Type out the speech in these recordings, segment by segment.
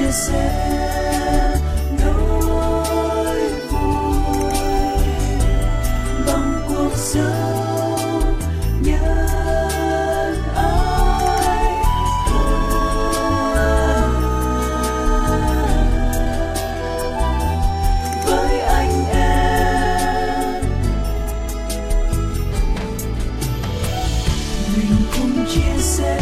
chia sẻ nỗi vui bằng cuộc sống nhân ái. Với anh em mình cùng chia sẻ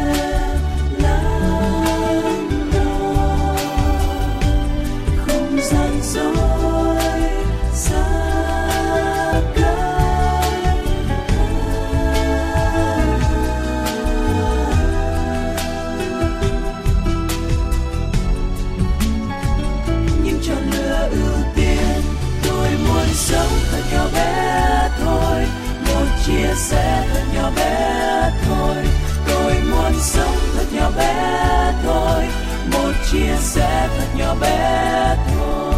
chia sẻ thật nhỏ bé thôi, tôi muốn sống thật nhỏ bé thôi, một chia sẻ thật nhỏ bé thôi.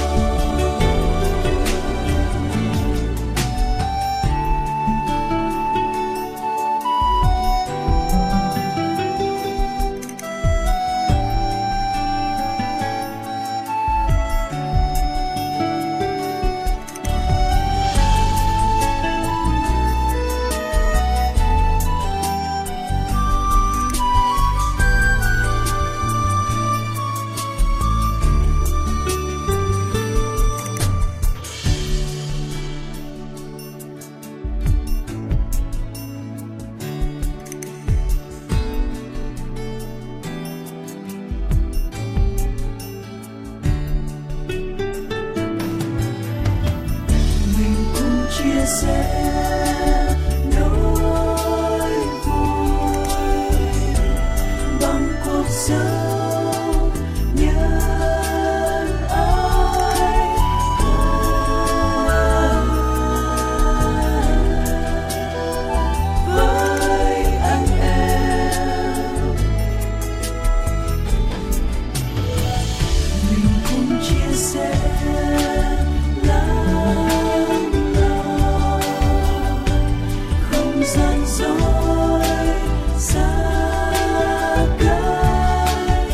Chia sẻ nỗi vui bằng cuộc sống nhân ái. Với anh em mình cùng chia sẻ gian dối xa cách.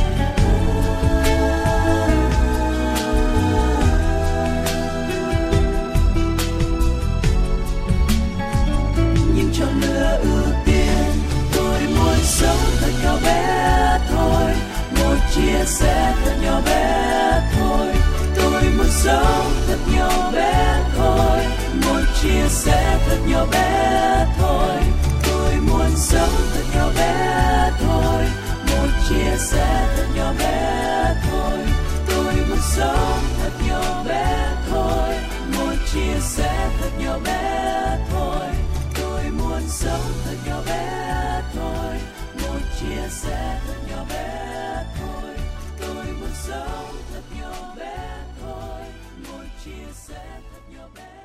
Nhưng chọn lựa ưu tiên, tôi muốn sống thật nhỏ bé thôi, một chia sẻ thật nhỏ bé thôi, tôi muốn sống thật nhỏ bé thôi, một chia sẻ thật nhỏ bé thôi, tôi muốn sống thật nhỏ bé thôi, một chia sẻ thật nhỏ bé thôi, tôi muốn sống thật nhỏ bé thôi, một chia sẻ thật nhỏ bé thôi, tôi muốn sống thật nhỏ bé thôi, một chia sẻ thật nhỏ bé thôi, tôi muốn sống thật nhỏ bé thôi, một chia sẻ thật nhỏ bé.